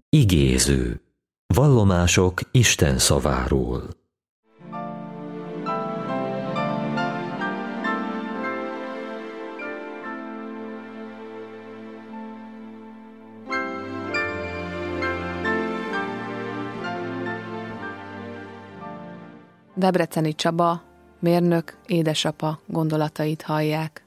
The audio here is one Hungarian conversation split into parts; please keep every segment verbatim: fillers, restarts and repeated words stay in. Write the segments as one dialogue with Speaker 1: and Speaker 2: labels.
Speaker 1: Igéző. Vallomások Isten szaváról.
Speaker 2: Debreceni Csaba, mérnök, édesapa gondolatait hallják.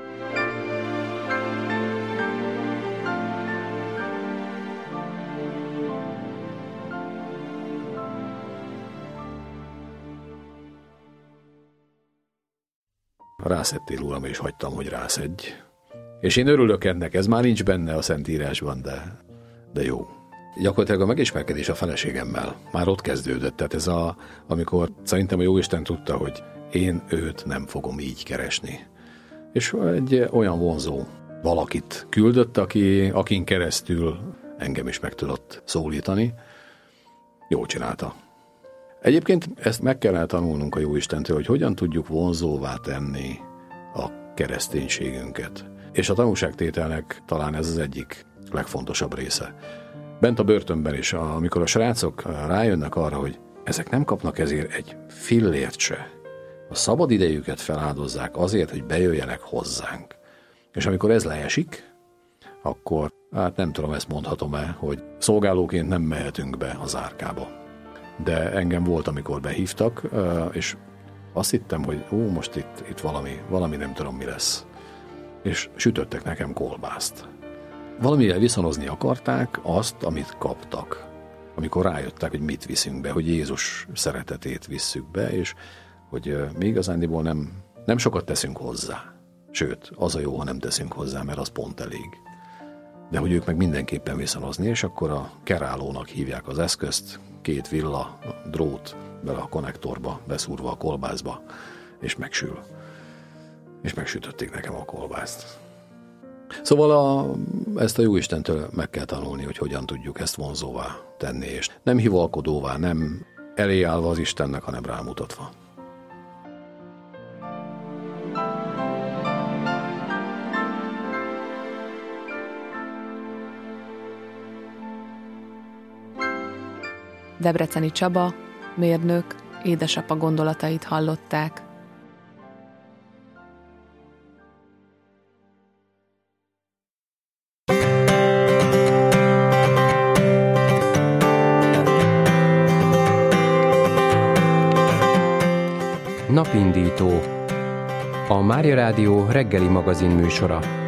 Speaker 3: Rászedtél, Uram, és hagytam, hogy rászedj. És én örülök ennek, ez már nincs benne a Szentírásban, de, de jó. Gyakorlatilag a megismerkedés a feleségemmel már ott kezdődött, tehát ez a, amikor szerintem a Jóisten tudta, hogy én őt nem fogom így keresni. És egy olyan vonzó valakit küldött, aki, akin keresztül engem is meg tudott szólítani. Jól csinálta. Egyébként ezt meg kellene tanulnunk a Jóistentől, hogy hogyan tudjuk vonzóvá tenni a kereszténységünket. És a tanúságtételnek talán ez az egyik legfontosabb része. Bent a börtönben is, amikor a srácok rájönnek arra, hogy ezek nem kapnak ezért egy fillért se. A szabad idejüket feláldozzák azért, hogy bejöjjenek hozzánk. És amikor ez leesik, akkor, hát nem tudom, ezt mondhatom-e, hogy szolgálóként nem mehetünk be az árkába. De engem volt, amikor behívtak, és azt hittem, hogy ó, most itt, itt valami, valami nem tudom, mi lesz. És sütöttek nekem kolbászt. Valamivel viszonozni akarták azt, amit kaptak. Amikor rájöttek, hogy mit viszünk be, hogy Jézus szeretetét visszük be, és hogy mi igazándiból nem, nem sokat teszünk hozzá. Sőt, az a jó, ha nem teszünk hozzá, mert az pont elég. De hogy ők meg mindenképpen viszonozni, és akkor a kerálónak hívják az eszközt, két villa, drót bele a konnektorba, beszúrva a kolbászba, és megsül. És megsütötték nekem a kolbászt. Szóval a, ezt a Jóistentől meg kell tanulni, hogy hogyan tudjuk ezt vonzóvá tenni, és nem hivalkodóvá, nem elé állva az Istennek, hanem rámutatva.
Speaker 2: Debreceni Csaba, mérnök, édesapa gondolatait hallották.
Speaker 4: Napindító. A Mária Rádió reggeli magazin műsora.